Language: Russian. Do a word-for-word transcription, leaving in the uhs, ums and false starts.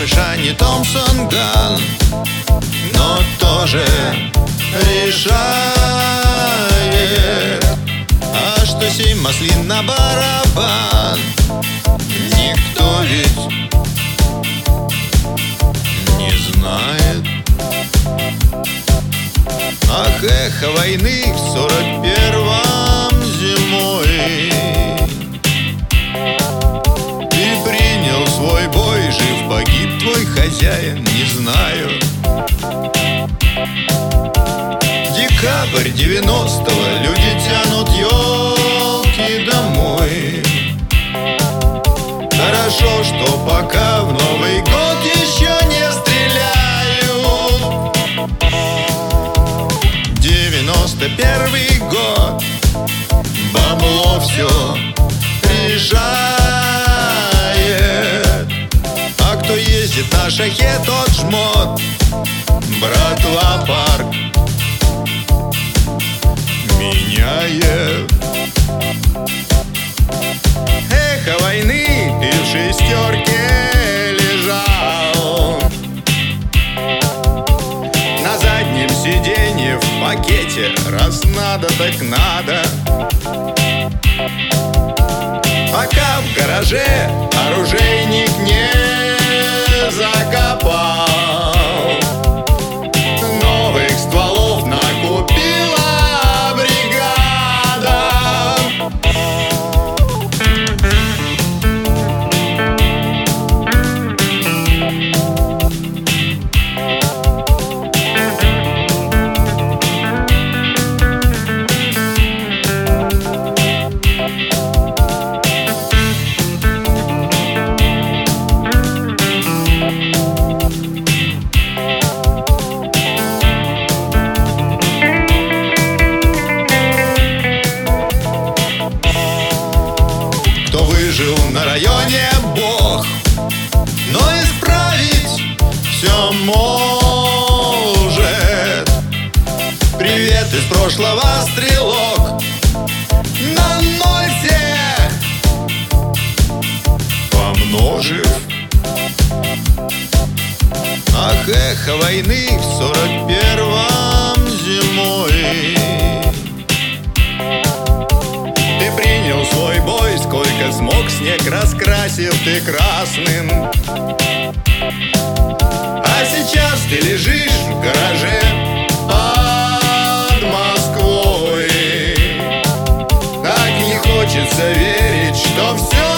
США, не Томпсон Ган, но тоже решает. А что семь маслин на барабан, никто ведь не знает. Ах, эхо войны в сорок первом зимой. Ты принял свой бой, жив погиб твой хозяин, не знаю. Декабрь девяностого, люди тянут елки домой. Хорошо, что пока в Новый год еще не стреляют. Девяносто первый год, бабло все приезжает. А кто ездит на шахе, тот жмот. Братва парк меняет. Эхо войны, ты в шестерке лежал на заднем сиденье в пакете. Раз надо, так надо. Пока в гараже оружейник не закопал. Новых стволов накупила бригада. Кто выжил на районе, бог, но исправить все может. Привет из прошлого, стрелок, на ноль всех помножив. Ах, эхо войны в сорок первом зимой. Ты принял свой бой, сколько смог, снег раскрасил ты красным. А сейчас ты лежишь в гараже под Москвой. Так не хочется верить, что все